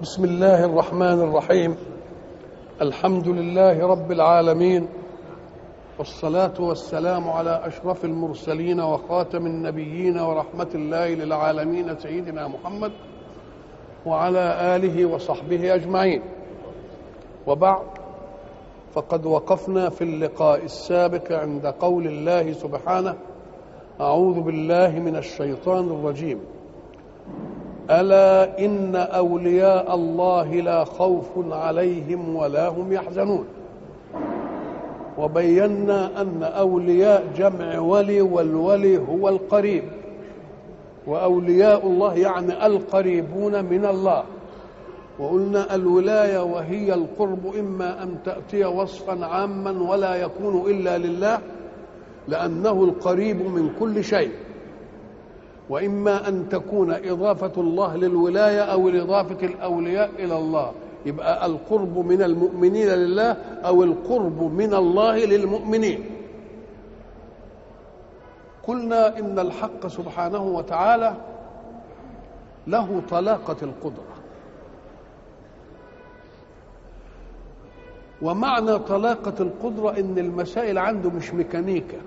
بسم الله الرحمن الرحيم. الحمد لله رب العالمين، والصلاة والسلام على أشرف المرسلين وخاتم النبيين ورحمة الله للعالمين سيدنا محمد وعلى آله وصحبه أجمعين. وبعد، فقد وقفنا في اللقاء السابق عند قول الله سبحانه: أعوذ بالله من الشيطان الرجيم، ألا إن أولياء الله لا خوف عليهم ولا هم يحزنون. وبينا أن أولياء جمع ولي، والولي هو القريب، وأولياء الله يعني القريبون من الله. وقلنا الولاية وهي القرب إما أن تأتي وصفا عاما ولا يكون إلا لله لأنه القريب من كل شيء، وإما أن تكون إضافة الله للولاية أو إضافة الأولياء إلى الله، يبقى القرب من المؤمنين لله أو القرب من الله للمؤمنين. قلنا إن الحق سبحانه وتعالى له طلاقة القدرة، ومعنى طلاقة القدرة إن المسائل عنده مش ميكانيكا.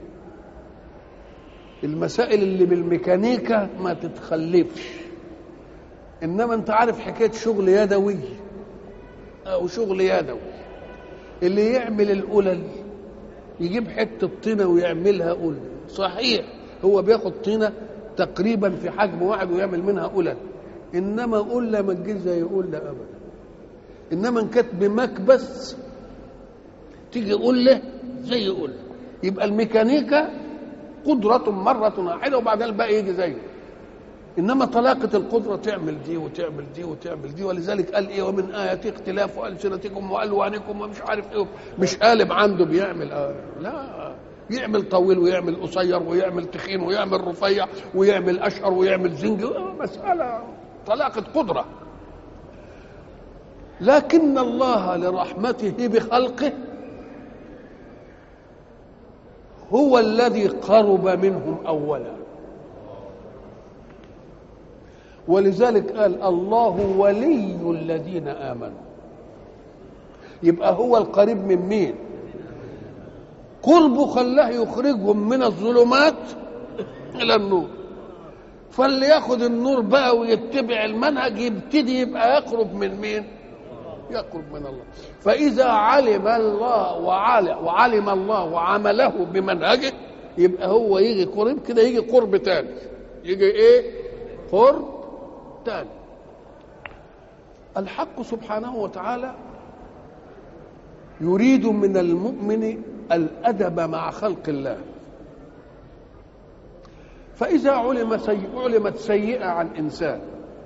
المسائل اللي بالميكانيكا ما تتخلفش، انما انت عارف حكايه شغل يدوي او شغل يدوي، اللي يعمل القلل يجيب حته طينه ويعملها قلل. صحيح هو بياخد طينه تقريبا في حجم واحد ويعمل منها قلل، انما قله ما تجيش زي قله ابدا. انما ان كانت بمكبس تيجي قله زي قله. يبقى الميكانيكا قدرة مرة واحدة وبعدين الباقي يجي زيه. إنما طلاقة القدرة تعمل دي وتعمل دي وتعمل دي. ولذلك قال إيه: ومن آياتي اختلاف ألسنتكم وألوانكم ومش عارف إيه. مش قالب عنده بيعمل لا، يعمل طويل ويعمل قصير ويعمل تخين ويعمل رفيع ويعمل أشقر ويعمل زنج. مسألة طلاقة قدرة. لكن الله لرحمته بخلقه هو الذي قرب منهم أولا، ولذلك قال: الله ولي الذين آمنوا. يبقى هو القريب من مين؟ قربه خلاه يخرجهم من الظلمات إلى النور. فاللي ياخد النور بقى ويتبع المنهج يبتدي يبقى يقرب من مين؟ يقرب من الله. فإذا علم الله وعلم الله وعمله بمنهجه، يبقى هو يجي قرب كده، يجي قرب تاني، يجي ايه؟ قرب تاني. الحق سبحانه وتعالى يريد من المؤمن الأدب مع خلق الله. فإذا علمت سيئة عن إنسان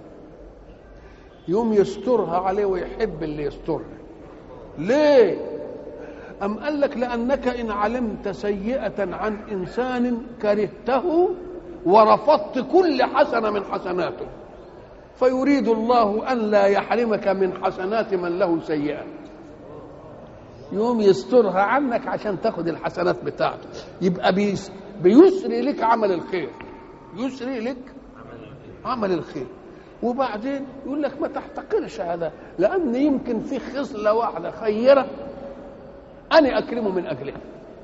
يوم يسترها عليه ويحب اللي يسترها. ليه؟ أم قال لك: لأنك إن علمت سيئة عن إنسان كرهته ورفضت كل حسنة من حسناته، فيريد الله أن لا يحرمك من حسنات من له سيئة، يوم يسترها عنك عشان تاخد الحسنات بتاعته. يبقى بيسري لك عمل الخير، يسري لك عمل الخير. وبعدين يقول لك: ما تحتقرش هذا، لأن يمكن في خصلة واحدة خيرة أنا أكرمه من أجلها.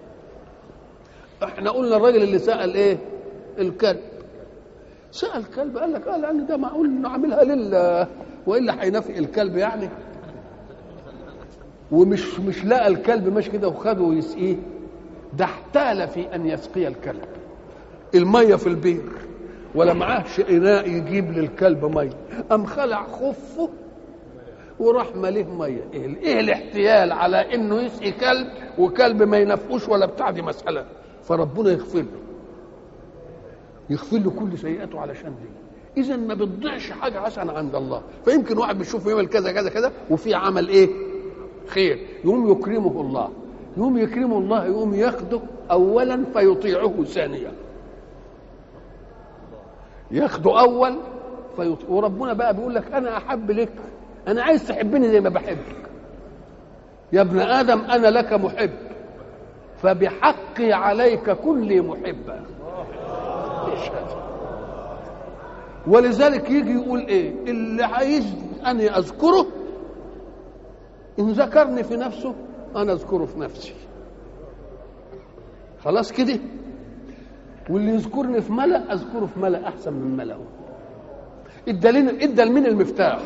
احنا قلنا الراجل اللي سأل إيه؟ الكلب. سأل كلب، قال لك: لأن ده معقول نعملها لله، وإلا هينافق الكلب يعني. ومش لقى الكلب ماشي كده وخده ويسقيه، ده احتال في أن يسقي الكلب المية في البير، ولا معاهش إناء يجيب للكلب مية، أم خلع خفه وراح مليه مية. إيه الاحتيال على إنه يسقي كلب وكلب ما ينفقوش ولا بتاع؟ دي مسألة. فربنا يغفر له كل سيئاته علشان دي. إذا ما بتضيعش حاجة حسنة عند الله. فيمكن واحد بيشوفه يعمل كذا كذا كذا وفي عمل إيه؟ خير، يقوم يكرمه الله. يقوم يكرمه الله، يقوم ياخده أولا فيطيعه ثانيا. ياخده أول وربنا بقى بيقول لك: أنا أحب لك، أنا عايز تحبني زي ما بحبك يا ابن آدم، أنا لك محب، فبحقي عليك كل محبة. ولذلك يجي يقول ايه اللي عايزني أني أذكره، إن ذكرني في نفسه أنا أذكره في نفسي، خلاص كده. واللي يذكرني في ملأ أذكره في ملأ أحسن من ملأه. ادى لمين المفتاح؟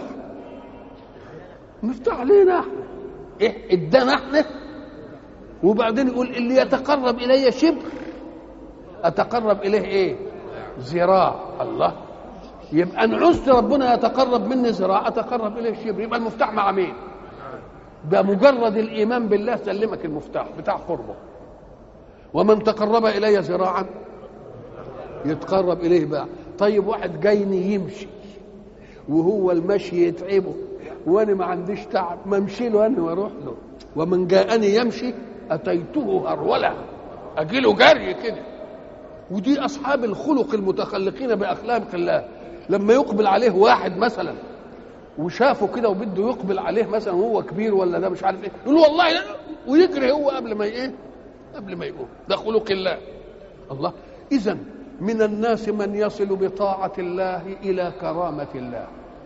مفتاح لينا احنا، ايه ادانا احنا. وبعدين يقول اللي يتقرب الي شبر اتقرب اليه ايه؟ ذراع. الله، يبقى ان عزت ربنا يتقرب مني ذراع اتقرب اليه شبر، يبقى المفتاح مع مين؟ ده مجرد الايمان بالله سلمك المفتاح بتاع قربه. ومن تقرب الي ذراعا يتقرب اليه بقى. طيب واحد جايني يمشي وهو المشي يتعبه وانا ما عنديش تعب، ما امشي له انا واروح له. ومن جاءني يمشي اتيته هروله، اجي له جري كده. ودي اصحاب الخلق المتخلقين باخلاق الله. لما يقبل عليه واحد مثلا وشافه كده وبده يقبل عليه مثلا وهو كبير ولا ده مش عارف ايه، يقول له والله لا، ويجري هو قبل ما ايه؟ قبل ما يقوم. ده خلق الله. الله. اذا من الناس من يصل بطاعة الله إلى كرامة الله،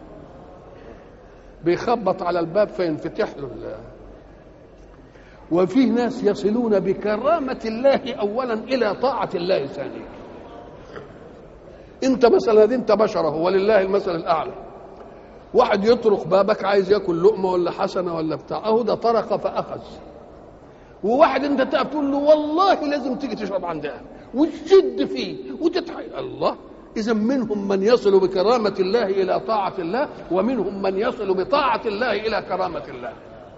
بيخبط على الباب فينفتح له الله. وفيه ناس يصلون بكرامة الله أولا إلى طاعة الله ثانيا. أنت مثلا أنت بشره ولله المثل الأعلى، واحد يطرق بابك عايز ياكل لقمة ولا حسنة ولا بتاع، أهو ده طرق فأخذ. وواحد أنت تقول له والله لازم تيجي تشرب عندها وتشد فيه وتتحي. الله. إذا منهم من يصل بكرامة الله إلى طاعة الله، ومنهم من يصل بطاعة الله إلى كرامة الله.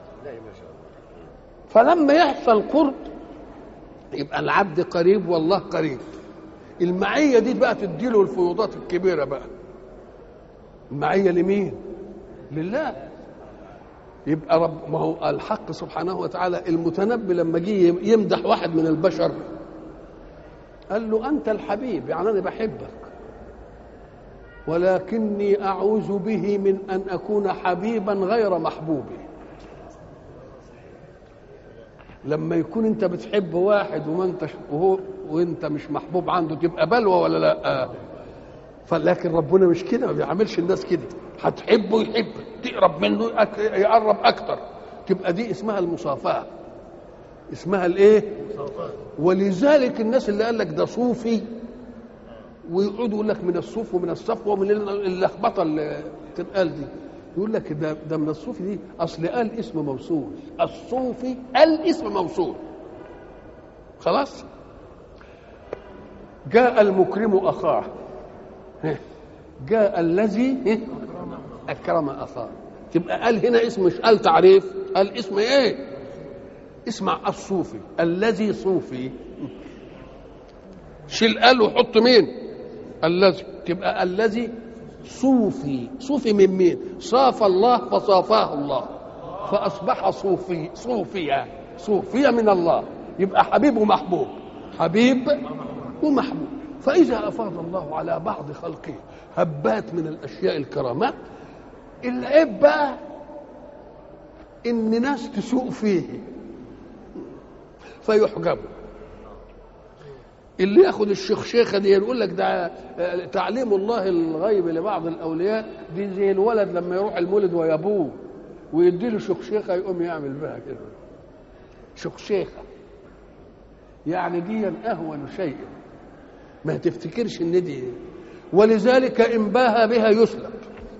فلما يحصل قرب يبقى العبد قريب والله قريب. المعية دي بقى تديله الفيوضات الكبيرة بقى. المعية لمين؟ لله. يبقى رب، ما هو الحق سبحانه وتعالى المتنبي لما جه يمدح واحد من البشر قال له أنت الحبيب، يعني أنا بحبك، ولكني أعوذ به من أن أكون حبيبا غير محبوبي. لما يكون أنت بتحب واحد وأنت مش محبوب عنده تبقى بلوى ولا لا؟ فلكن ربنا مش كده، ما بيعملش الناس كده. هتحبه يحبك، تقرب منه يقرب أكتر، تبقى دي اسمها المصافاة، اسمها الايه؟ ولذلك الناس اللي قال لك ده صوفي ويقعدوا يقول لك من الصوف ومن الصفوه ومن اللخبطه اللي تتقال دي، يقول لك ده من الصوفي دي اصل قال اسم موصول. الصوفي قال اسم موصول، خلاص. جاء المكرم اخاه، جاء الذي اكرم اخاه. تبقى قال هنا اسم، مش قال تعريف، قال اسم ايه؟ اسمع، الصوفي الذي صوفي، شيل قال وحط مين؟ الذي. تبقى الذي صوفي. صوفي من مين؟ صاف الله فصافاه الله فأصبح صوفي. صوفية من الله. يبقى حبيب ومحبوب، حبيب ومحبوب. فإذا أفاض الله على بعض خلقه هبات من الأشياء الكرامات، العيب بقى إن ناس تسوء فيه فيحجبوا. اللي ياخد الشيخه دي يقول لك ده تعليم الله الغيب لبعض الاولياء، دي زي الولد لما يروح المولد ويابوه ويدي له شيخه يقوم يعمل بها كده. شيخه يعني دي اهون شيء، ما تفتكرش ان دي. ولذلك ان باها بها يسلب.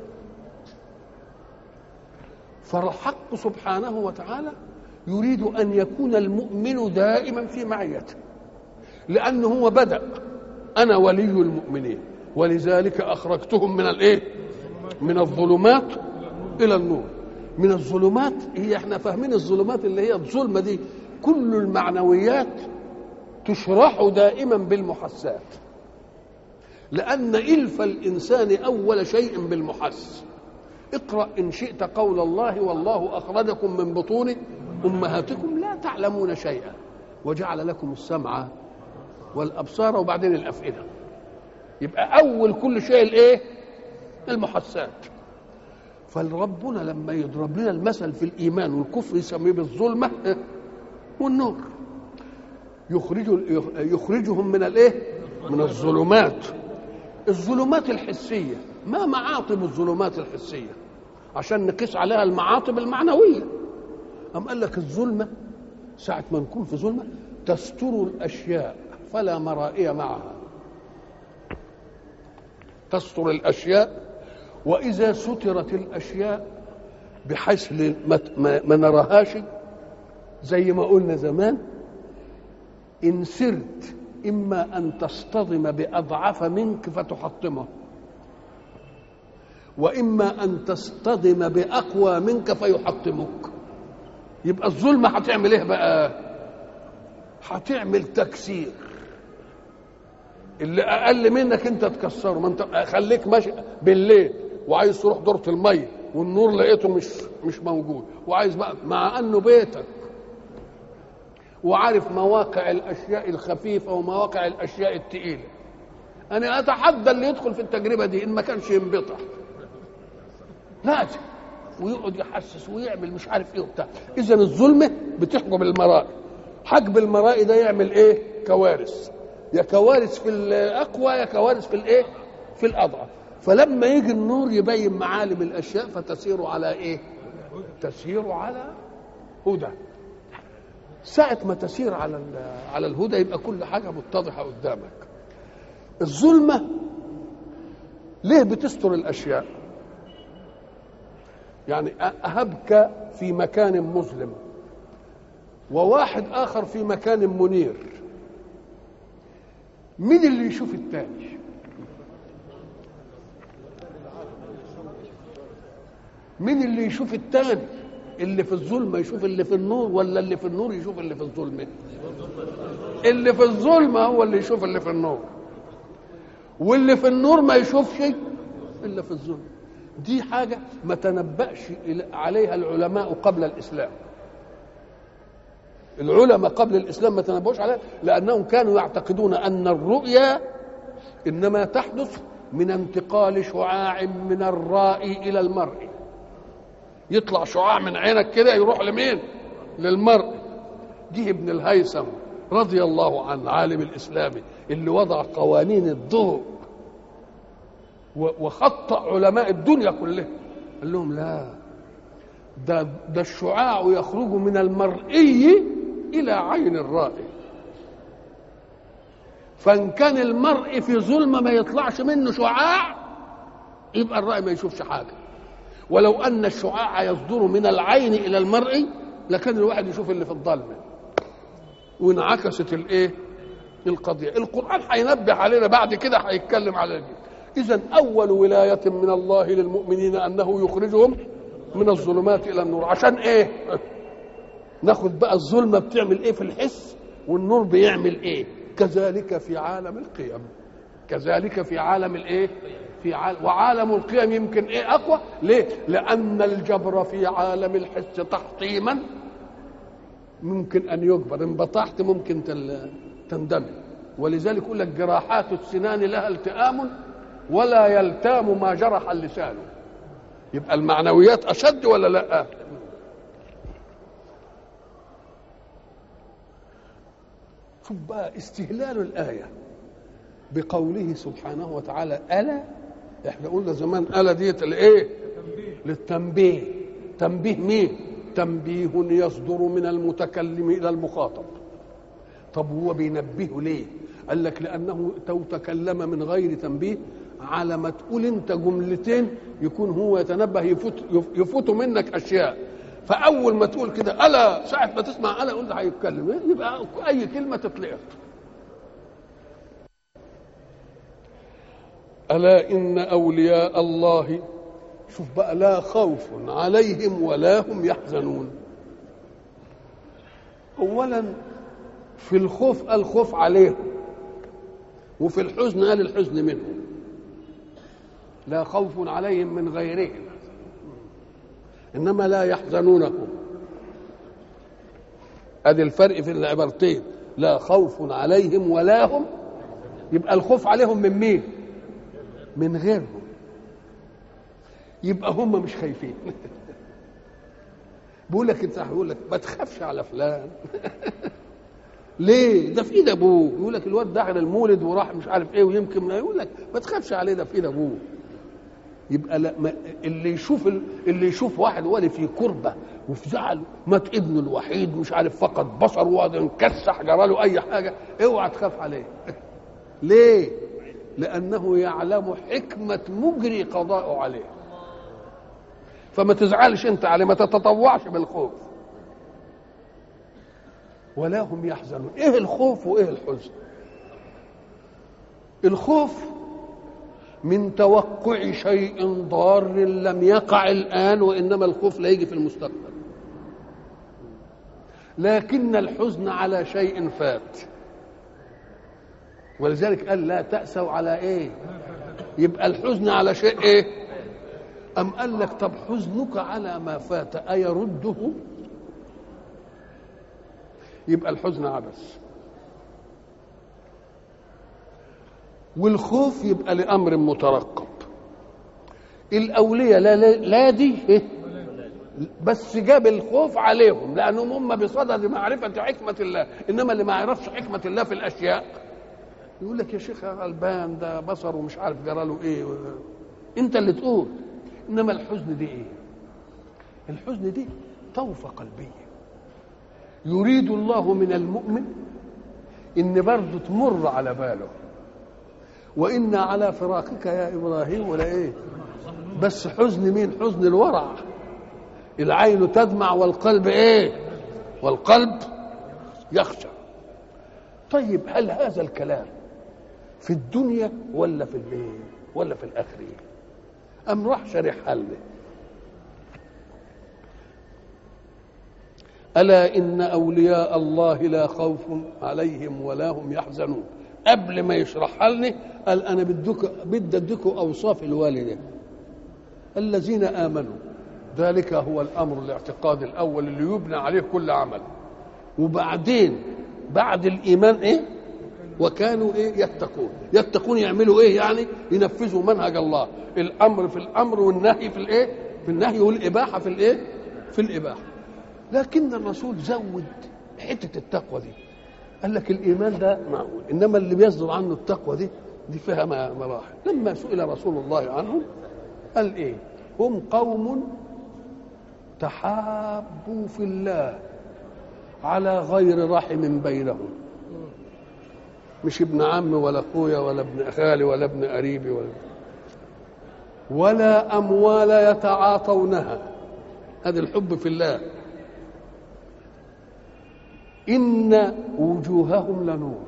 فالحق سبحانه وتعالى يريد أن يكون المؤمن دائما في معيته، لأنه هو بدأ أنا ولي المؤمنين، ولذلك أخرجتهم من الإيه؟ من الظلمات إلى النور. من الظلمات هي احنا فاهمين الظلمات اللي هي الظلمة دي، كل المعنويات تشرح دائما بالمحسات، لأن إلف الإنسان أول شيء بالمحس. اقرأ إن شئت قول الله والله أخرجكم من بطون أمهاتكم لا تعلمون شيئا وجعل لكم السمع والأبصار وبعدين الأفئدة. يبقى أول كل شيء الإيه؟ المحسات. فالربنا لما يضرب لنا المثل في الإيمان والكفر يسميه بالظلمة والنور. يخرجهم من الإيه؟ من الظلمات. الظلمات الحسية، ما معاطب الظلمات الحسية؟ عشان نقيس عليها المعاطب المعنوية. أم قال لك الظلمة ساعة ما نكون في ظلمة تستر الأشياء فلا مرائي معها، تستر الأشياء، وإذا سترت الأشياء بحيث ما نراهاش، زي ما قلنا زمان، إن سرت إما أن تصطدم بأضعف منك فتحطمه، وإما أن تصطدم بأقوى منك فيحطمك. يبقى الظلمة هتعمل إيه بقى؟ هتعمل تكسير. اللي أقل منك أنت تكسره. ما أنت خليك ماشي بالليل وعايز تروح دورة المية والنور لقيته مش موجود، وعايز بقى مع أنه بيتك وعارف مواقع الأشياء الخفيفة ومواقع الأشياء الثقيلة. أنا أتحدى اللي يدخل في التجربة دي إن ما كانش ينبطح، لازم ويقعد يحسس ويعمل مش عارف إيه وبتاع. إذا الظلمة بتحجب المرائي. حجب المرائي ده يعمل إيه؟ كوارث، يا كوارث في الأقوى يا كوارث في الإيه؟ في الأضعف. فلما يجي النور يبين معالم الأشياء فتسير على إيه؟ تسير على هدى. ساعة ما تسير على الهدى يبقى كل حاجة متضحة قدامك. الظلمة ليه بتستر الأشياء؟ يعني أهبك في مكان مظلم وواحد آخر في مكان منير، مين اللي يشوف التاني؟ مين اللي يشوف التاني؟ اللي في الظلمة يشوف اللي في النور، ولا اللي في النور يشوف اللي في الظلمة؟ اللي في الظلمة هو اللي يشوف اللي في النور، واللي في النور ما يشوفش إلا في الظلمة. دي حاجة ما تنبأش عليها العلماء قبل الإسلام. العلماء قبل الإسلام ما تنبؤوش عليها، لأنهم كانوا يعتقدون أن الرؤيا إنما تحدث من انتقال شعاع من الرائي إلى المرئي. يطلع شعاع من عينك كده يروح لمين؟ للمرء. جه ابن الهيثم رضي الله عنه عالم الإسلامي اللي وضع قوانين الضوء وخطأ علماء الدنيا كلها، قال لهم لا، ده الشعاع يخرج من المرئي إلى عين الرائي، فإن كان المرء في ظلمة ما يطلعش منه شعاع يبقى الرائي ما يشوفش حاجة. ولو أن الشعاع يصدر من العين إلى المرء لكان الواحد يشوف اللي في الظلمة، وانعكست الإيه؟ القضية. القرآن هينبه علينا بعد كده، هيتكلم على دي. إذن أول ولاية من الله للمؤمنين أنه يخرجهم من الظلمات إلى النور. عشان إيه؟ ناخد بقى الظلمة بتعمل إيه في الحس والنور بيعمل إيه. كذلك في عالم القيم، كذلك في عالم الإيه؟ وعالم القيم يمكن إيه أقوى. ليه؟ لأن الجبر في عالم الحس تحطيما ممكن أن يجبر، إن بطحت ممكن تندمج. ولذلك يقول لك جراحات السنان لها التئام ولا يلتام ما جرح اللسان. يبقى المعنويات أشد ولا لا؟ شوف بقى استهلال الآية بقوله سبحانه وتعالى ألا. احنا قلنا زمان ألا ديت الايه؟ للتنبيه. تنبيه مين؟ تنبيه يصدر من المتكلم إلى المخاطب. طب هو بينبهه ليه؟ قال لك لأنه تكلم من غير تنبيه، على ما تقول انت جملتين يكون هو يتنبه، يفوت منك أشياء. فأول ما تقول كده ألا، ساعة ما تسمع ألا قلت هيتكلم، يبقى أي كلمة تتلقط. ألا إن أولياء الله، شوف بقى، لا خوف عليهم ولا هم يحزنون. أولا في الخوف قال خوف عليهم، وفي الحزن قال الحزن منهم. لا خوف عليهم من غيرهم، إنما لا يحزنونهم. ادي الفرق في العبارتين، لا خوف عليهم ولا هم. يبقى الخوف عليهم من مين؟ من غيرهم. يبقى هم مش خايفين. بيقول لك انت، هيقول لك ما تخافش على فلان. ليه؟ ده في ايد ابوه. يقول لك الواد دخل المولد وراح مش عارف ايه ويمكن، يقول لك ما تخافش عليه، ده في ايد ابوه. يبقى اللي يشوف واحد ولي في كربه وفي زعل، مات ابنه الوحيد مش عارف فقد بصره وهذا انكسح جرى له اي حاجه، اوعى تخاف عليه. ليه؟ لانه يعلم حكمه مجري قضاءه عليه. فما تزعلش انت عليه، ما تتطوعش بالخوف. ولا هم يحزنون. ايه الخوف وايه الحزن؟ الخوف من توقع شيء ضار لم يقع الآن، وإنما الخوف لا يجي في المستقبل. لكن الحزن على شيء فات، ولذلك قال لا تأسوا على ايه. يبقى الحزن على شيء ايه؟ أم قال لك طب حزنك على ما فات أيرده؟ يبقى الحزن عبث. والخوف يبقى لأمر مترقب. الأولياء لا دي إيه؟ بس جاب الخوف عليهم لأنهم هم بصدد معرفة حكمة الله. إنما اللي ما يعرفش حكمة الله في الأشياء يقول لك يا شيخ غلبان ده بصر ومش عارف جرى له إيه. أنت اللي تقول. إنما الحزن دي إيه؟ الحزن دي طوفة قلبية يريد الله من المؤمن إن برضه تمر على باله. وإن على فراقك يا إبراهيم ولا إيه؟ بس حزن مين؟ حزن الورع. العين تدمع والقلب إيه؟ والقلب يخشع. طيب هل هذا الكلام في الدنيا ولا في الإيه؟ ولا في الآخرة؟ أم راح شرح حله. ألا إن أولياء الله لا خوف عليهم ولا هم يحزنون. قبل ما يشرحها لنا قال أنا بدي أديكم أوصاف الوالدين الذين آمنوا. ذلك هو الأمر الاعتقاد الأول اللي يبنى عليه كل عمل. وبعدين بعد الإيمان إيه؟ وكانوا إيه؟ يتقون يعملوا إيه؟ يعني ينفذوا منهج الله. الأمر في الأمر والنهي في الإيه؟ في النهي، والإباحة في الإيه؟ في الإباحة. لكن الرسول زود حتة التقوى دي. قال لك الإيمان ده معقول، إنما اللي بيصدر عنه التقوى دي فيها مراحل. لما سئل رسول الله عنهم قال إيه؟ هم قوم تحابوا في الله على غير رحم بينهم. مش ابن عم ولا اخويا ولا ابن خالي ولا ابن قريبي ولا اموال يتعاطونها. هذا الحب في الله. ان وجوههم لنور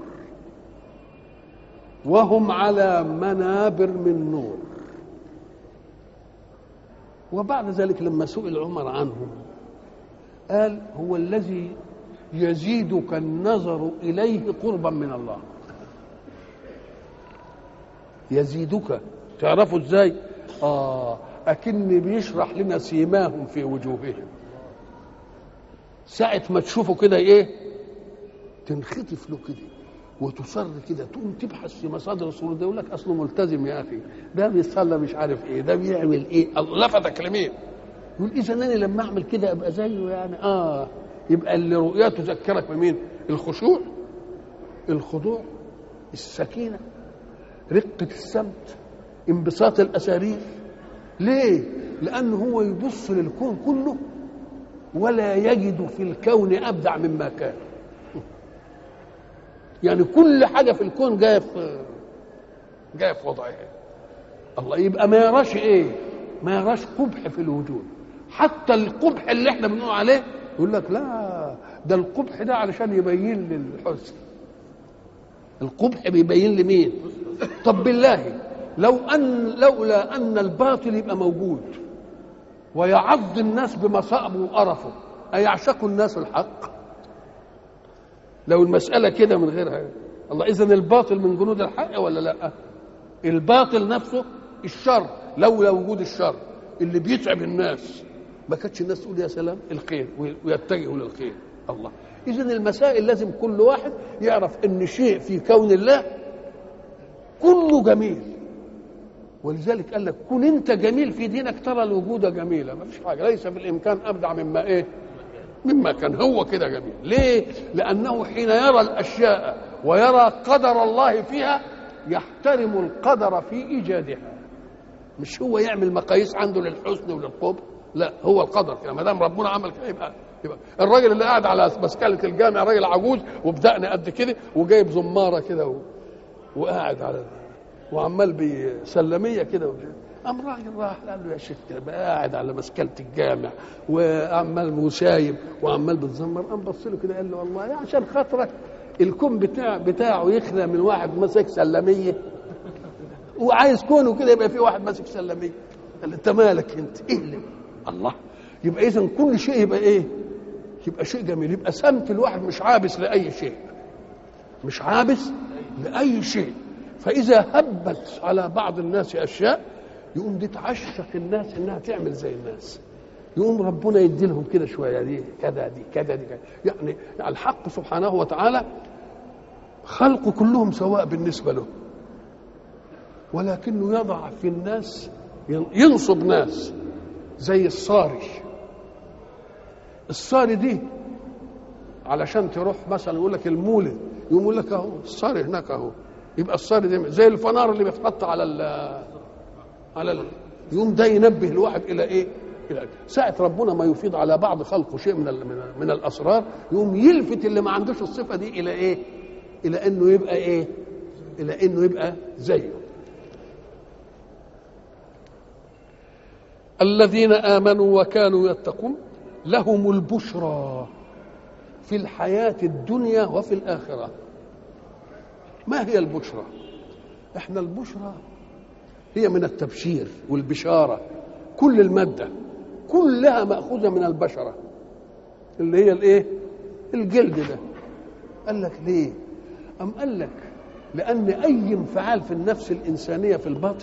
وهم على منابر من نور. وبعد ذلك لما سئل عمر عنهم قال هو الذي يزيدك النظر إليه قربا من الله. يزيدك تعرفوا ازاي؟ أكن بيشرح لنا سيماهم في وجوههم. ساعة ما تشوفوا كده ايه تنخطف له كده وتصر كده، تقوم تبحث في مصادر الصورة ده. يقول لك اصله ملتزم يا اخي، ده بيصلي مش عارف ايه، ده بيعمل ايه، لفتك لمين؟ يقول اذا انا لما اعمل كده ابقى زيه يعني. يبقى اللي رؤيته تذكرك بمين؟ الخشوع، الخضوع، السكينه، رقه السمت، انبساط الاسارير. ليه؟ لانه هو يبص للكون كله ولا يجد في الكون ابدع مما كان. يعني كل حاجه في الكون جايه في وضعها. الله يبقى ما يراش ايه؟ ما يراش قبح في الوجود. حتى القبح اللي احنا بنقول عليه يقول لك لا، ده القبح ده علشان يبين للحسن. القبح بيبين لمين؟ طب بالله لولا ان الباطل يبقى موجود ويعض الناس بمصائبه وقرفه، ايعشق الناس الحق؟ لو المسألة كده من غيرها الله. إذن الباطل من جنود الحق ولا لا؟ الباطل نفسه الشر، لولا وجود الشر اللي بيتعب الناس ما كانتش الناس تقول يا سلام الخير ويتجهوا للخير. الله. إذن المسائل لازم كل واحد يعرف إن شيء في كون الله كله جميل. ولذلك قال لك كن أنت جميل في دينك ترى الوجود جميلة. ما فيش حاجة ليس في الإمكان أبدع مما إيه؟ مما كان هو كده جميل. ليه؟ لأنه حين يرى الأشياء ويرى قدر الله فيها يحترم القدر في إيجادها. مش هو يعمل مقاييس عنده للحسن وللقبح، لا هو القدر كده، ما دام ربنا عمل كده يبقى الراجل اللي قاعد على مسكله الجامع راجل عجوز وبدقن قد كده وجايب زماره كده وقاعد على وعمال بسلميه كده قام راجل راح قال له يا شيخ كده قاعد على مسكله الجامع وعمال مسايب وعمال بتزمر، قام بص له كده قال له والله يا عشان خاطرك الكون بتاعه يخلى من واحد ماسك سلميه وعايز كونه كده يبقى في واحد ماسك سلميه. قال انت مالك انت ايه اللي الله؟ يبقى اذا كل شيء يبقى ايه؟ يبقى شيء جميل، يبقى سمت الواحد مش عابس لاي شيء، مش عابس لاي شيء. فاذا هبت على بعض الناس اشياء يقوم دي تعشق الناس انها تعمل زي الناس، يقوم ربنا يدي لهم كده شويه دي كذا دي كذا دي كذا. يعني الحق سبحانه وتعالى خلقه كلهم سواء بالنسبه له، ولكنه يضع في الناس ينصب ناس زي الصاري. الصاري دي علشان تروح مثلا يقول لك المولد يقوم يقول لك اهو الصاري هناك اهو، يبقى الصاري دي زي الفنار اللي بيتحط على يوم ده ينبه الواحد الى ايه؟ الى ساعه ربنا ما يفيض على بعض خلقه شيء من الاسرار يقوم يلفت اللي ما عندوش الصفه دي الى ايه؟ الى انه يبقى ايه؟ الى انه يبقى زيه. الذين آمنوا وكانوا يتقون لهم البشرى في الحياة الدنيا وفي الآخرة. ما هي البشرى؟ احنا البشرى هي من التبشير والبشارة، كل المادة كلها مأخوذة من البشرة اللي هي الايه؟ الجلد ده. قال لك ليه؟ أم قال لك لأن أي انفعال في النفس الإنسانية في الباطن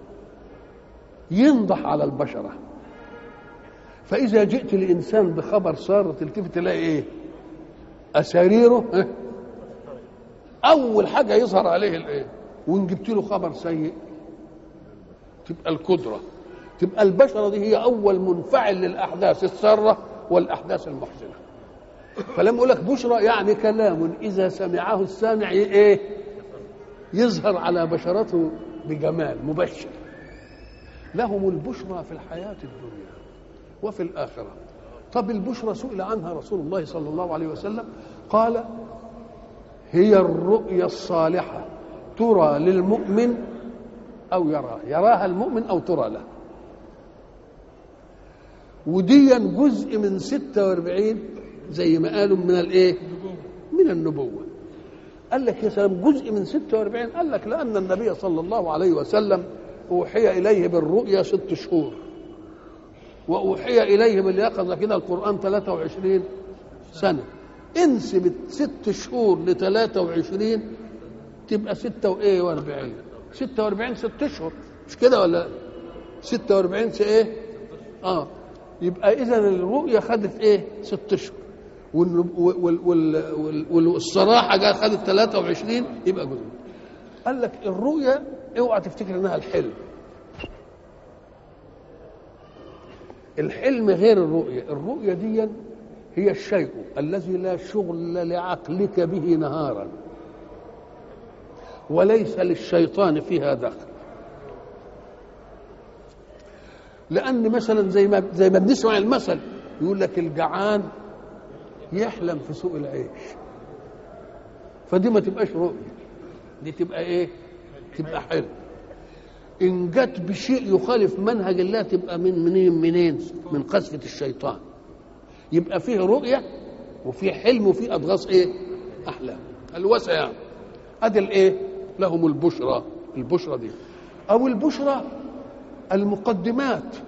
ينضح على البشرة. فإذا جئت الإنسان بخبر سار تلتفت تلاقي إيه؟ أساريره أول حاجة يظهر عليه الإيه؟ وإن جبت له خبر سيء تبقى القدرة، تبقى البشرة دي هي أول منفعل للأحداث السارة والأحداث المحزنة. فلما أقول لك بشرى يعني كلام إذا سمعه السامع إيه؟ يظهر على بشرته بجمال مبشر. لهم البشرى في الحياة الدنيا وفي الآخرة. طب البشرى سئل عنها رسول الله صلى الله عليه وسلم قال هي الرؤيا الصالحة ترى للمؤمن أو يراها المؤمن أو ترى له. وديا جزء من 46 زي ما قالوا من الايه؟ من النبوة. قال لك يا سلام جزء من 46. قال لك لأن النبي صلى الله عليه وسلم أوحي إليه بالرؤيا 6 شهور وأوحي إليه باليقظة كده القرآن 23 سنة. انسب 6 شهور ل 23 تبقى 46 6 أشهر مش كده ولا 46 ايه؟ يبقى إذا الرؤيا خدت ايه؟ 6 أشهر والصراحة جاء خدت 23 يبقى جزء. قال لك الرؤيا اوعى تفتكر انها الحلم. الحلم غير الرؤيا. الرؤيا دي هي الشيء الذي لا شغل لعقلك به نهارا وليس للشيطان فيها دخل. لأن مثلا زي ما بنسمع المثل يقول لك الجعان يحلم في سوق العيش، فدي ما تبقاش رؤيا، دي تبقى ايه؟ تبقى حلم. ان جت بشيء يخالف منهج الله تبقى منين؟ من قذفة الشيطان. يبقى فيه رؤية وفيه حلم وفيه اضغاث ايه؟ احلام. الوسع يعني ادي الايه؟ لهم البشرى. البشرى دي او البشرى المقدمات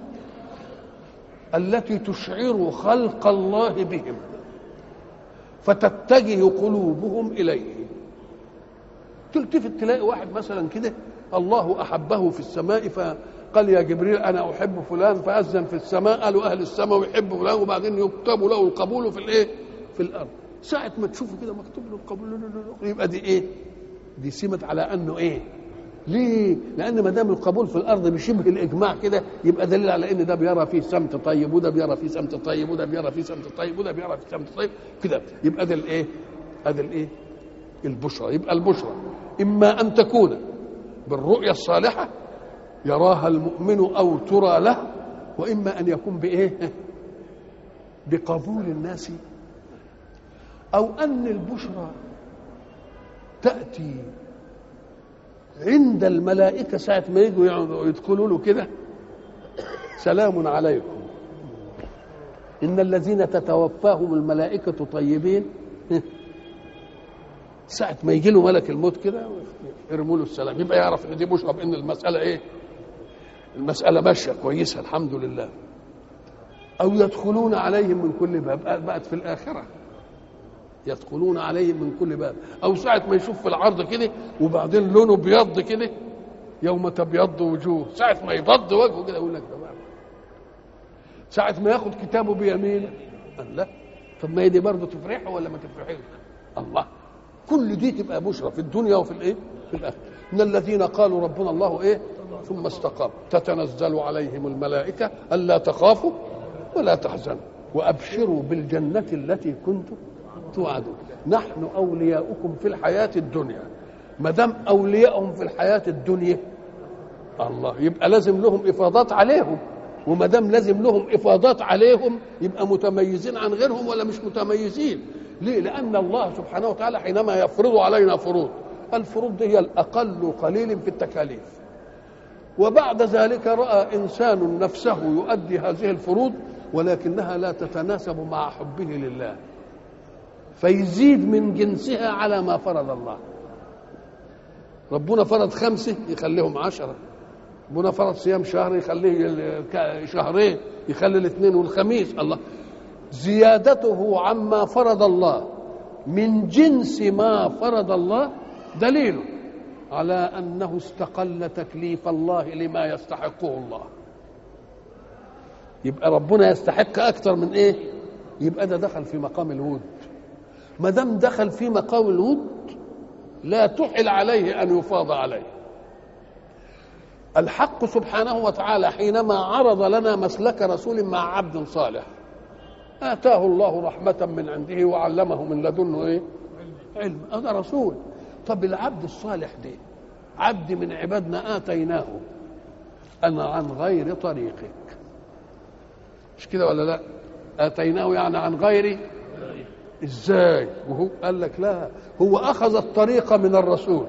التي تشعر خلق الله بهم فتتجه قلوبهم إليه. تلتفت تلاقي واحد مثلا كده الله أحبه في السماء فقال يا جبريل أنا أحب فلان، فأذن في السماء قالوا أهل السماء ويحب فلان، وبعدين يكتب له القبول في الإيه؟ في الأرض. ساعة ما تشوفه كده مكتوب له القبول يبقى دي إيه؟ دي سمت على أنه إيه؟ ليه؟ لأن ما دام القبول في الأرض بشبه الإجماع كده يبقى دليل على إن ده بيرى فيه سمت طيب وده بيرى فيه سمت طيب وده بيرى فيه سمت طيب وده بيرى فيه سمت طيب كده. يبقى ده الإيه؟ هذا الإيه؟ البشرى. يبقى البشرى إما أن تكون بالرؤية الصالحة يراها المؤمن أو ترى له، وإما أن يكون بإيه؟ بقبول الناس، أو أن البشرى تأتي عند الملائكة ساعة ما يجوا يدخلوا له كده: سلام عليكم إن الذين تتوفاهم الملائكة طيبين. ساعة ما يجي له ملك الموت كده يرموا له السلام، يبقى يعرف إن دي بشرى بإن المسألة إيه؟ المسألة ماشية كويسة الحمد لله. أو يدخلون عليهم من كل باب، بقت في الآخرة يدخلون عليهم من كل باب. أو ساعة ما يشوف في العرض كده وبعدين لونه بيض كده: يوم تبيض وجوه. ساعة ما يبض وجهه كده يقول لك ده بقى. ساعة ما ياخد كتابه بيمينه، لا طب ما هي دي برضه تفرحه ولا ما تفرحش؟ الله، كل دي تبقى بشرى في الدنيا وفي الايه؟ في الاخره. ان الذين قالوا ربنا الله ايه؟ ثم استقاموا تتنزل عليهم الملائكه الا تخافوا ولا تحزنوا وابشروا بالجنه التي كنتم توعدون نحن اولياؤكم في الحياه الدنيا. ما دام اولياءهم في الحياه الدنيا الله، يبقى لازم لهم افاضات عليهم، وما دام لازم لهم افاضات عليهم يبقى متميزين عن غيرهم ولا مش متميزين؟ ليه؟ لان الله سبحانه وتعالى حينما يفرض علينا فروض، الفروض دي هي الاقل قليل في التكاليف، وبعد ذلك راى انسان نفسه يؤدي هذه الفروض ولكنها لا تتناسب مع حبه لله، فيزيد من جنسها على ما فرض الله. ربنا فرض 5 يخليهم 10، ربنا فرض صيام شهر يخليه شهرين، يخلي الاثنين والخميس. الله، زيادته عما فرض الله من جنس ما فرض الله دليل على أنه استقل تكليف الله لما يستحقه الله. يبقى ربنا يستحق أكثر من إيه؟ يبقى ده دخل في مقام الود. ما دام دخل في مقام الود لا تحل عليه أن يفاض عليه. الحق سبحانه وتعالى حينما عرض لنا مسلك رسول مع عبد صالح آتاه الله رحمة من عنده وعلمه من لدنه إيه؟ علم. هذا رسول. طب العبد الصالح ده عبد من عبادنا آتيناه أنا عن غير طريقك، مش كده ولا لا؟ آتيناه يعني عن غير. إزاي؟ وهو قال لك لا، هو أخذ الطريق من الرسول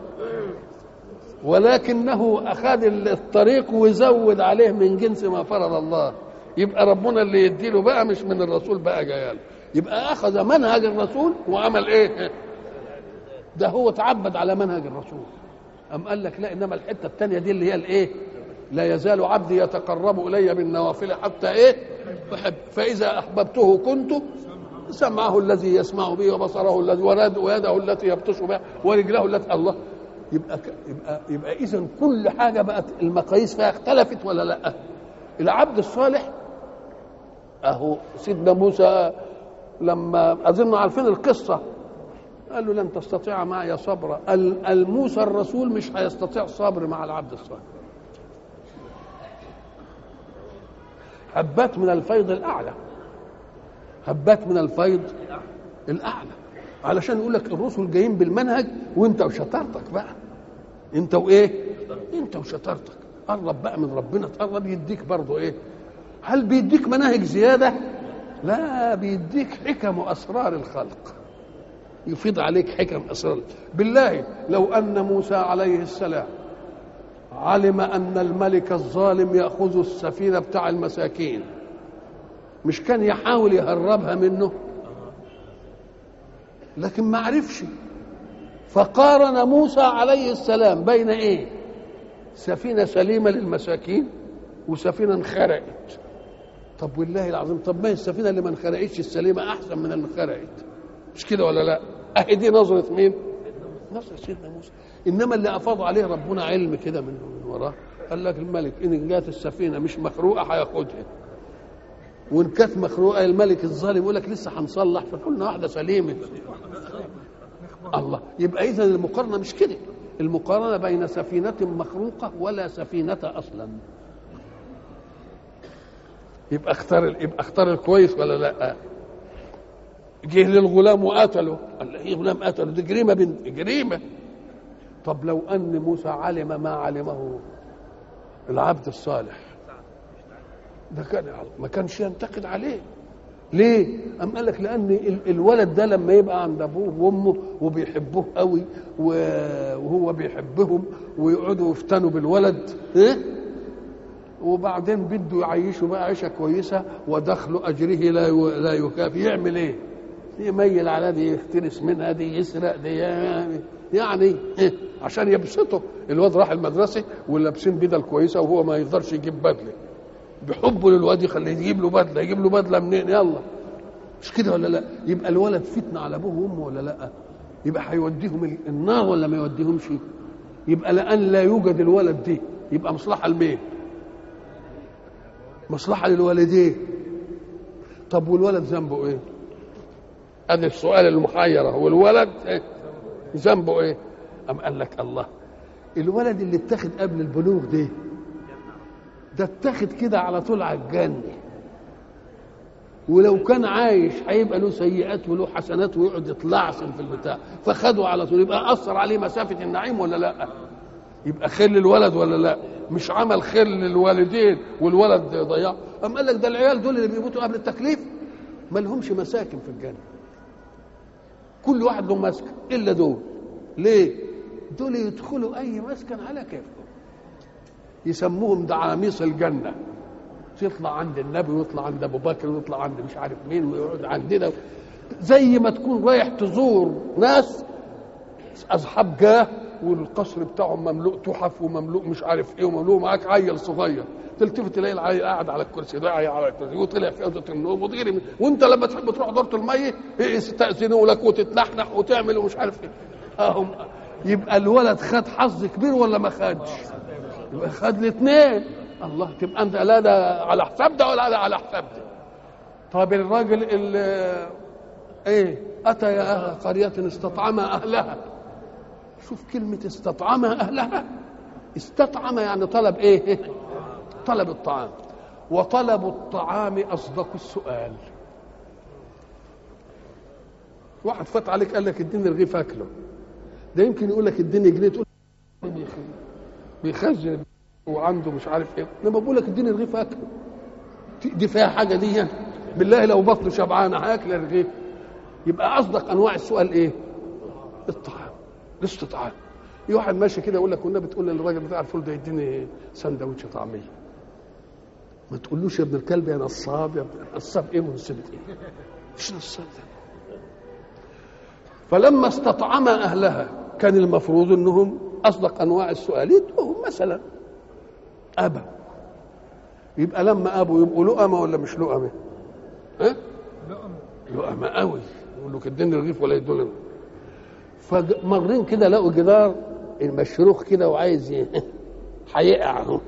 ولكنه أخذ الطريق وزود عليه من جنس ما فرض الله. يبقى ربنا اللي يديله بقى، مش من الرسول بقى جاياله. يبقى أخذ منهج الرسول وعمل إيه؟ ده هو تعبد على منهج الرسول. أم قال لك لا، إنما الحتة الثانية دي اللي هي الإيه؟ لا يزال عبدي يتقرب إلي بالنوافل حتى إيه؟ بحب، فإذا أحببته كنت سمعه الذي يسمع به وبصره الذي ويده التي يبطش بها ورجله التي. الله، يبقى إذن كل حاجة بقت المقاييس فيها اختلفت ولا لا؟ العبد الصالح اهو سيدنا موسى لما اظن عارفين القصه قال له لن تستطيع معي صبرا. الموسى الرسول مش هيستطيع صبر مع العبد الصالح. هبات من الفيض الاعلى، هبات من الفيض الاعلى، علشان يقول لك الرسل جايين بالمنهج وانت وشطارتك بقى، انت وايه؟ انت وشطارتك. قرب بقى من ربنا، تقرب يديك برضه ايه؟ هل بيديك مناهج زياده؟ لا، بيديك حكم واسرار الخلق، يفيض عليك حكم اسرار. بالله لو ان موسى عليه السلام علم ان الملك الظالم ياخذ السفينه بتاع المساكين، مش كان يحاول يهربها منه؟ لكن ما عرفش، فقارن موسى عليه السلام بين ايه؟ سفينه سليمه للمساكين وسفينه انخرقت. طب والله العظيم، طب ما السفينه اللي ما انخرقتش السليمه احسن من اللي انخرقت، مش كده ولا لا؟ اهي دي نظره مين؟ نظره سيدنا موسى. انما اللي افاض عليه ربنا علم كده من وراه، قال لك الملك ان جات السفينه مش مخروقه هياخدها، وان كانت مخروقه الملك الظالم يقول لك لسه هنصلح، فكلنا واحده سليمه. الله، يبقى اذا المقارنه مش كده، المقارنه بين سفينه مخروقه ولا سفينه اصلا. يبقى اختار الكويس ولا لا؟ جه للغلام وقتله، قال له ايه غلام قتله؟ دي جريمه بنت جريمه. طب لو ان موسى علم ما علمه العبد الصالح ده كان ما كانش ينتقد عليه. ليه؟ أم قال لك لأن الولد ده لما يبقى عند أبوه وأمه وبيحبوه قوي وهو بيحبهم ويقعدوا يفتنوا بالولد وبعدين بده يعيشوا بقى عيشة كويسة ودخل أجره لا يكافي، يعمل إيه؟ يميل على دي، يختلس منها دي، يسرق دي، يعني عشان يبسطه. الواد راح المدرسة ولابسين بدل كويسة وهو ما يقدرش يجيب بدلة، بحبه للواد يخليه يجيب له بدله. يجيب له بدله منين؟ يلا، مش كده ولا لا؟ يبقى الولد فتنه على ابوه وامه ولا لا؟ يبقى هيوديهم النار ولا ما يوديهمش؟ يبقى لان لا يوجد الولد دي يبقى مصلحه لمين؟ مصلحه للوالدين. طب والولد ذنبه ايه؟ ادي السؤال المحير. هو الولد ذنبه ايه؟ ام قال لك الله، الولد اللي اتخذ قبل البلوغ ده اتخذ كده على طول على الجنة، ولو كان عايش هيبقى له سيئات وله حسنات ويقعد يتلعثم في البتاع، فخده على طول. يبقى أثر عليه مسافة النعيم ولا لا؟ يبقى خير للولد ولا لا؟ مش عمل خير للوالدين والولد ضيع. أم قال لك ده العيال دول اللي بيموتوا قبل التكليف ما لهمش مساكن في الجنة، كل واحد له مسكن إلا دول. ليه؟ دول يدخلوا أي مسكن على كيفهم، يسموهم دعاميص الجنة. يطلع عند النبي ويطلع عند أبو بكر ويطلع عند مش عارف مين ويقعد عندنا، زي ما تكون رايح تزور ناس أصحاب جاه والقصر بتاعهم مملوء تحف ومملوء مش عارف إيه ومملوء معاك عيل صغير، تلتفت تلاقي العيل قاعد على الكرسي ده على الكرسي وطلع في أوضة النوم وتغير. وأنت لما تحب تروح دورة المية يستأذنوا لك وتتنحنح وتعمل ومش عارف إيه. يبقى الولد خد حظ كبير ولا ما خدش؟ يبقى خد الاثنين. الله، تبقى انت لا ده على حساب ده ولا ده على حساب ده. طب الراجل اللي اتى يا اهل قريه استطعم اهلها. شوف كلمه استطعم اهلها، استطعم يعني طلب ايه؟ طلب الطعام. وطلب الطعام اصدق السؤال. واحد فات عليك قال لك اديني رغيف اكله، ده يمكن يقول لك اديني جنيه تقول بيخزن وعنده مش عارف ايه. لما بقول لك اديني رغيف اكله دي فيها حاجه دي يعني؟ بالله لو بطنه شبعانه هاكل الرغيف. يبقى اصدق انواع السؤال ايه؟ الطعام، الاستطعام. واحد ماشي كده يقول لك والنبي تقول للراجل بتاع الفول ده يديني سندوتش طعميه، ما تقولوش يا ابن الكلب يا نصاب. يا ابن نصاب ايه ونصيبه ايه؟ مش نصاب ده. فلما استطعم اهلها كان المفروض انهم اصدق انواع السؤال يدوهم مثلا ابا. يبقى لما ابوا يبقوا لؤمه ولا مش لؤمه؟ لؤمه قوي. يقول له اديني رغيف ولا يدوا له. فمرين كده لقوا جدار المشروخ كده وعايز هيقع اهو.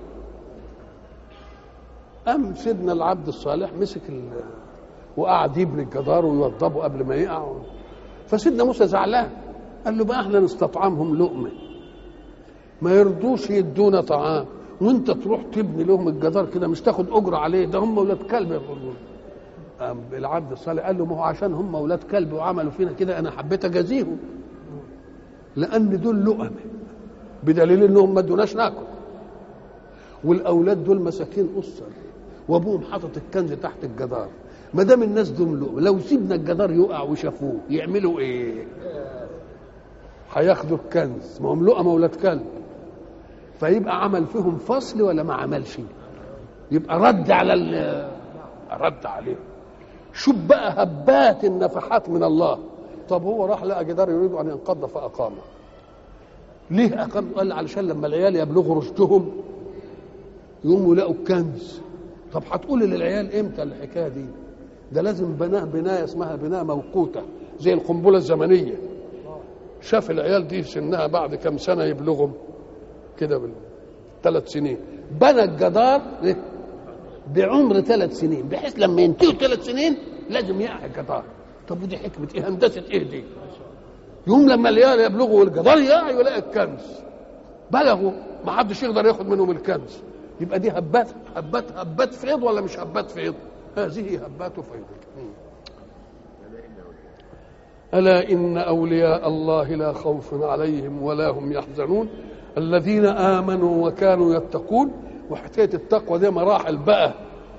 قام سيدنا العبد الصالح مسك وقعد يبني الجدار ويوضبه قبل ما يقع. فسيدنا موسى زعلان قال له بقى احنا نستطعمهم لقمه ما يرضوش يدونا طعام وانت تروح تبني لهم الجدار كده مش تاخد اجره عليه، ده هم ولاد كلب يقولون. العبد الصالح قال له ما هو عشان هم ولاد كلب وعملوا فينا كده انا حبيت اجازيهم، لان دول لقمه بدليل انهم ما ادوناش ناكل، والاولاد دول مساكين اسر وابوهم حاطط الكنز تحت الجدار. ما دام الناس دول لقمه لو سيبنا الجدار يقع وشافوه يعملوا ايه؟ هياخدوا الكنز، ما هم لقمه ولاد كلب. فيبقى عمل فيهم فصل ولا ما عملش؟ يبقى رد عليه. شوف بقى هبات النفحات من الله. طب هو راح لقى جدار يريد ان ينقض فاقامه. ليه اقام؟ قال علشان لما العيال يبلغوا رشدهم يقوموا يلاقوا الكنز. طب هتقول للعيال امتى الحكايه دي؟ ده لازم بنايه اسمها بنايه موقوته زي القنبله الزمنيه. شاف العيال دي سنها بعد كم سنه يبلغهم كده 3 سنين، بنى الجدار بعمر 3 سنين بحيث لما ينتهوا 3 سنين لازم يقع الجدار. طب ودي حكمه ايه؟ هندسه ايه دي؟ يوم لما العيال يبلغوا الجدار يقع يلاقي الكنز. بلغوا ما حدش يقدر ياخد منهم الكنز. يبقى دي هبات فيض ولا مش هبات فيض؟ هذه هبات فيض. ألا إن أولياء الله لا خوف عليهم ولا هم يحزنون الذين آمنوا وكانوا يتقون وحكايه التقوى دي مراحل بقى.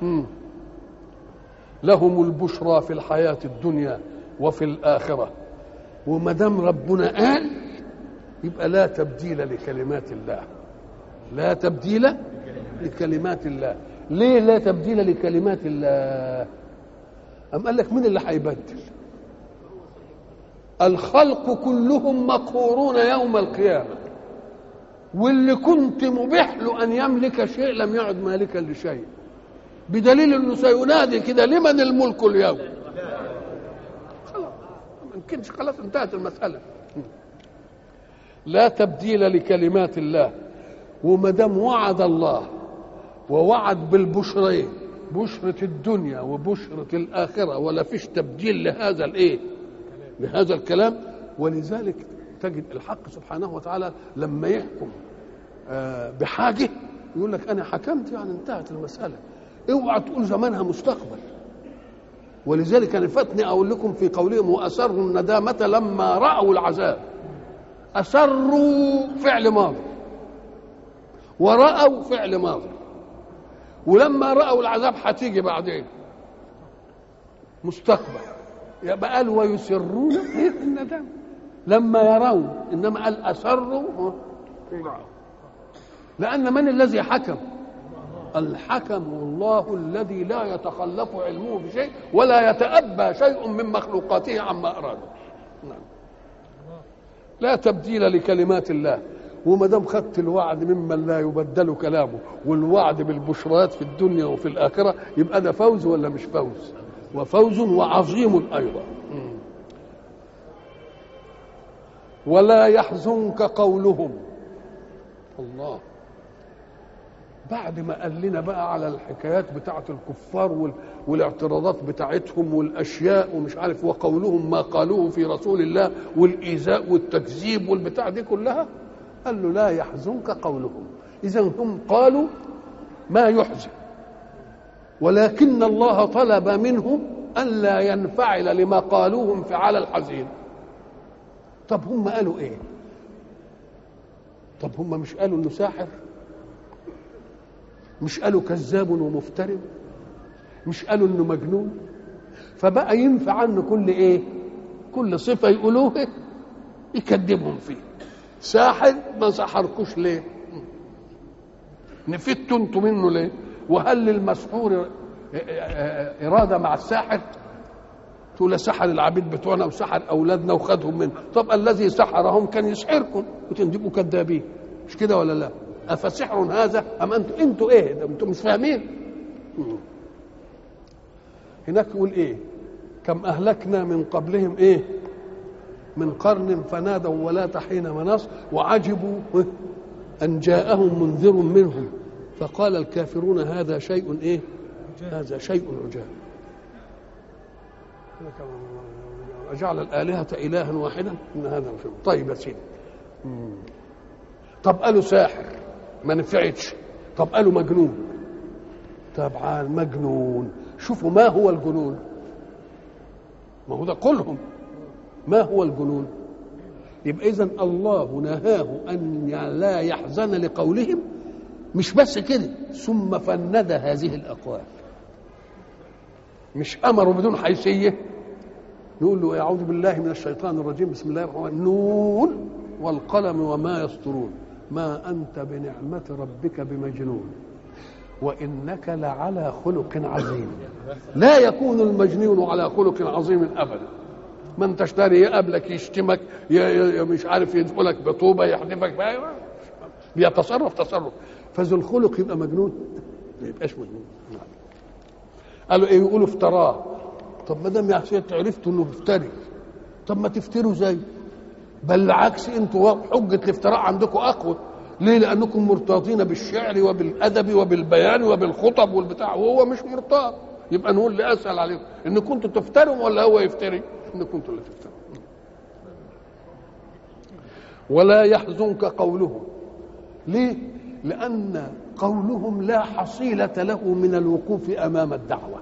لهم البشرى في الحياه الدنيا وفي الاخره. وما دام ربنا قال يبقى لا تبديل لكلمات الله. لا تبديل لكلمات الله. ليه لا تبديل لكلمات الله؟ أم قال لك مين اللي هيبدل؟ الخلق كلهم مقهورون يوم القيامة، واللي كنت مبيح له أن يملك شيء لم يعد مالكا لشيء، بدليل أنه سينادي كده لمن الملك اليوم. خلاص ما يمكنش، خلاص انتهت المسألة. لا تبديل لكلمات الله. وما دام وعد الله ووعد بالبشرين، بشرة الدنيا وبشرة الآخرة، ولا فيش تبديل لهذا الايه، لهذا الكلام. ولذلك تجد الحق سبحانه وتعالى لما يحكم بحاجة يقول لك أنا حكمت يعني انتهت المسألة، اوعى تقول زمانها مستقبل. ولذلك أنا فاتني أقول لكم في قولهم وأسروا الندامة لما رأوا العذاب. أسروا فعل ماضي ورأوا فعل ماضي، ولما رأوا العذاب هتيجي بعدين مستقبل. يبقى قال ويسرون الندامة لما يرون، إنما قال أسروا لأن من الذي حكم؟ الحكم الله الذي لا يتخلف علمه بشيء ولا يتأبى شيء من مخلوقاته عما أراده. لا تبديل لكلمات الله. وما دام خدت الوعد ممن لا يبدل كلامه والوعد بالبشرات في الدنيا وفي الآخرة، يبقى ده فوز ولا مش فوز؟ وفوز وعظيم أيضا. ولا يحزنك قولهم. الله بعد ما قال لنا بقى على الحكايات بتاعة الكفار والاعتراضات بتاعتهم والأشياء ومش عارف، وقولهم ما قالوه في رسول الله والإيذاء والتكذيب والبتاع دي كلها، قال له لا يحزنك قولهم. إذن هم قالوا ما يحزن، ولكن الله طلب منهم ألا ينفعل لما قالوه انفعال الحزين. طب هم قالوا إيه؟ طب هم مش قالوا إنه ساحر؟ مش قالوا كذاب ومفتري؟ مش قالوا إنه مجنون؟ فبقى ينفع عنه كل إيه؟ كل صفة يقولوه يكذبهم فيه. ساحر، ما سحركوش ليه؟ نفدتوا انتوا منه ليه؟ وهل للمسحور إرادة مع الساحر؟ تقول سحر العبيد بتوعنا وسحر أولادنا وخدهم منه. طب الذي سحرهم كان يسحركم وتنبقوا كذابين، مش كده ولا لا؟ أفسحر هذا أم أنتوا إيه؟ ده أنتوا مش فاهمين. هناك يقول إيه؟ كم أهلكنا من قبلهم إيه؟ من قرن فنادوا ولا حين مناص وعجبوا أن جاءهم منذر منهم فقال الكافرون هذا شيء إيه؟ هذا شيء عجاب. أجعل الآلهة إلها واحدا إن هذا شيء. طيب يا سيدي. طب قالوا ساحر ما نفعتش. طب قالوا مجنون. طبعا مجنون. شوفوا ما هو الجنون؟ ما هو ده قولهم ما هو الجنون؟ يبقى إذن الله نهاه أن لا يحزن لقولهم، مش بس كده، ثم فند هذه الأقوال. مش أمروا بدون حيثية، يقول له أعوذ بالله من الشيطان الرجيم بسم الله الرحمن الرحيم نون والقلم وما يسطرون ما أنت بنعمة ربك بمجنون وإنك لعلى خلق عظيم. لا يكون المجنون على خلق عظيم أبدا. من تشتري يقابلك يشتمك مش عارف يدخلك بطوبة يحدفك بقى، بيتصرف تصرف. فذو الخلق يبقى مجنون؟ ما يبقاش مجنون. قالوا ايه؟ يقولوا افتراه. طب ما دام يا سيدي عرفتوا انه بيفتري، طب ما تفتروا زي بل العكس، انتوا حجة الافتراء عندكم اقوى. ليه؟ لانكم مرتاطين بالشعر وبالادب وبالبيان وبالخطب والبتاع، وهو مش مرتاط. يبقى نقول اللي اسال عليكم ان كنتوا تفتروا ولا هو يفتري؟ ان كنتوا اللي تفتروا. ولا يحزنك قولهم. ليه؟ لان قولهم لا حصيلة له من الوقوف امام الدعوة.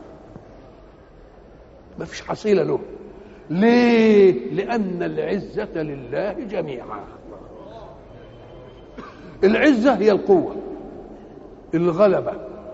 ما فيش حصيلة له. ليه؟ لان العزة لله جميعا. العزة هي القوة، الغلبة،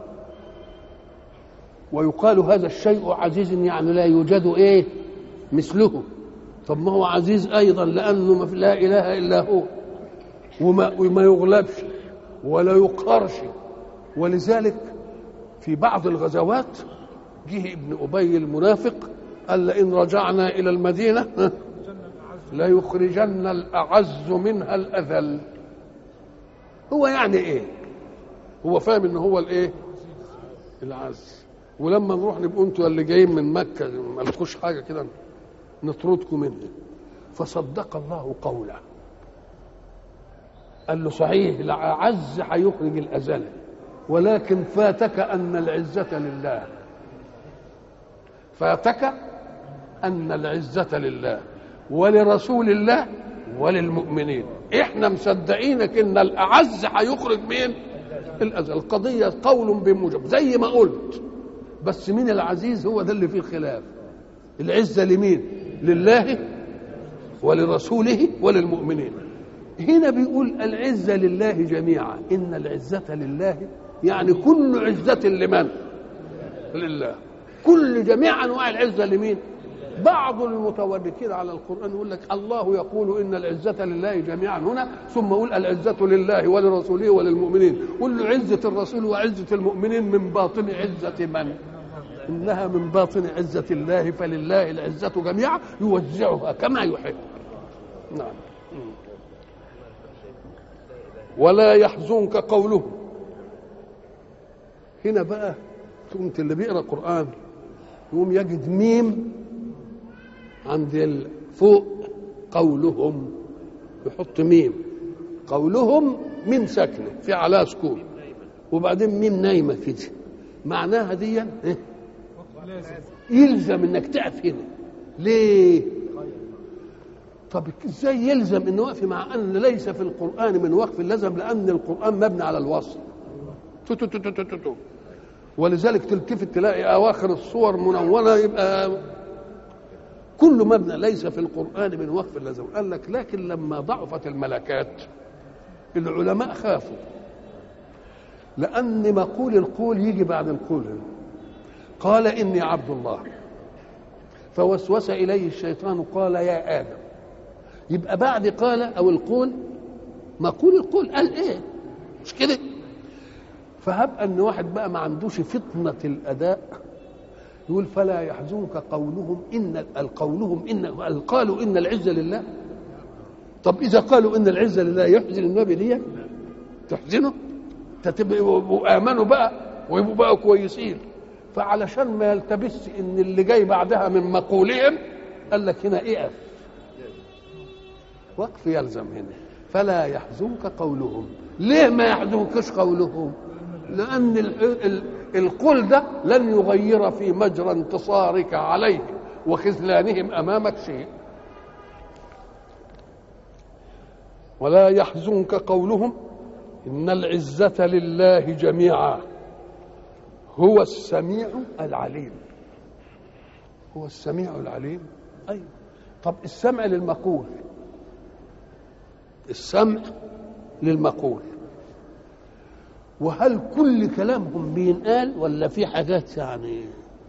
ويقال هذا الشيء عزيز يعني لا يوجد ايه مثله. طب ما هو عزيز ايضا لانه لا اله الا هو، وما يغلبش ولا يقهرش. ولذلك في بعض الغزوات جه ابن ابي المنافق قال لئن رجعنا الى المدينه لا يخرجن الاعز منها الاذل. هو يعني ايه؟ هو فاهم ان هو الايه؟ العز. ولما نروح نبقوا انتوا اللي جايين من مكه ما لكوش حاجه كده نطردكم منها. فصدق الله قوله، قال له صحيح العز هيخرج الاذل، ولكن فاتك ان العزه لله، فاتك ان العزه لله ولرسول الله وللمؤمنين. احنا مصدقينك ان الاعز هيخرج مين؟ الاذل. القضيه قول بموجب زي ما قلت، بس مين العزيز؟ هو ده اللي فيه خلاف. العزه لمين؟ لله ولرسوله وللمؤمنين. هنا بيقول العزه لله جميعا، ان العزه لله يعني كل عزه لمن؟ لله. كل جميع انواع العزه لمين؟ بعض المتوركين على القرآن يقول لك الله يقول إن العزة لله جميعا هنا، ثم يقول العزة لله ولرسوله وللمؤمنين. قل له عزة الرسول وعزة المؤمنين من باطن عزة من؟ إنها من باطن عزة الله، فلله العزة جميعا يوزعها كما يحب. نعم. ولا يحزنك قولهم. هنا بقى كنت اللي بيقرأ قرآن يقوم يجد ميم عند فوق قولهم، يحط ميم. قولهم ميم ساكنه في عليها سكون، وبعدين ميم نايمه كده. معناها دي يلزم انك تقف هنا. ليه؟ طب ازاي يلزم انه وقف مع ان ليس في القران من وقف اللزم؟ لان القران مبني على الوصل. ولذلك تلتفت تلاقي اواخر الصور منونه، يبقى كل مبنى ليس في القرآن من وقف اللازم. قال لك لكن لما ضعفت الملكات العلماء خافوا، لأن مقول القول يجي بعد القول. قال إني عبد الله، فوسوس إليه الشيطان قال يا آدم. يبقى بعد قال أو القول مقول القول قال إيه؟ مش كده؟ فهب أن واحد بقى ما عندوش فطنة الأداء يقول فلا يحزنك قولهم إن قالوا إن العزة لله. طب إذا قالوا إن العزة لله يحزن النبي دي؟ تحزنه؟ تبقوا آمنوا بقى ويبقوا بقى كويسين. فعلشان ما يلتبس إن اللي جاي بعدها من مقولهم قال لك هنا اقف، وقف يلزم هنا. فلا يحزنك قولهم. ليه ما يحزنكش قولهم؟ لأن القول ده لن يغير في مجرى انتصارك عليهم وخذلانهم أمامك شيء. ولا يحزنك قولهم إن العزة لله جميعا هو السميع العليم. هو السميع العليم. أيوة. طب السمع للمقول، السمع للمقول، وهل كل كلامهم بينقال ولا في حاجات يعني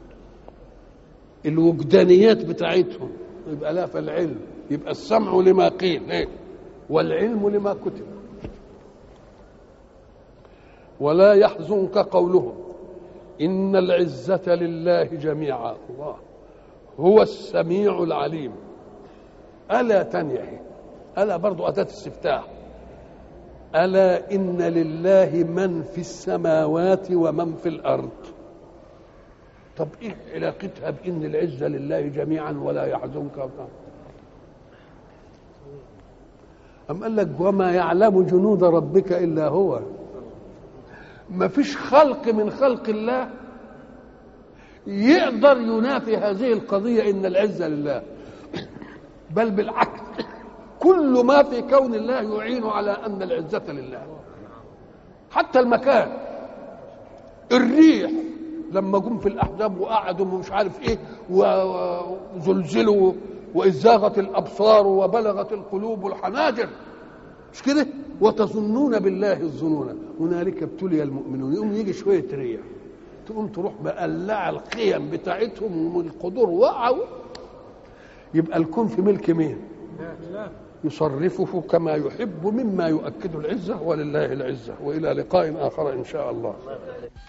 الوجدانيات بتاعتهم يبقى لا؟ فالعلم يبقى السمع لما قيل ايه والعلم لما كتب. ولا يحزنك قولهم إن العزة لله جميعا الله هو السميع العليم. ألا تنيحي، ألا برضو أداة استفتاح. ألا إن لله من في السماوات ومن في الأرض. طب إيه علاقتها بإن العزة لله جميعا ولا يحزنك؟ أم قال لك وما يعلم جنود ربك إلا هو. ما فيش خلق من خلق الله يقدر ينافي هذه القضية إن العزة لله، بل بالعكس كل ما في كون الله يعين على أن العزة لله. حتى المكان، الريح لما جم في الأحزاب وقعدوا ومش عارف إيه وزلزلوا وإذ زاغت الأبصار وبلغت القلوب الحناجر، مش كده؟ وتظنون بالله الظنون هنالك ابتلي المؤمنون. يقوم يجي شويه ريح تقوم تروح مقلعه القيم بتاعتهم والقدور وقعوا. يبقى الكون في ملك مين؟ يصرفه كما يحب مما يؤكد العزه، ولله العزه. والى لقاء اخر ان شاء الله.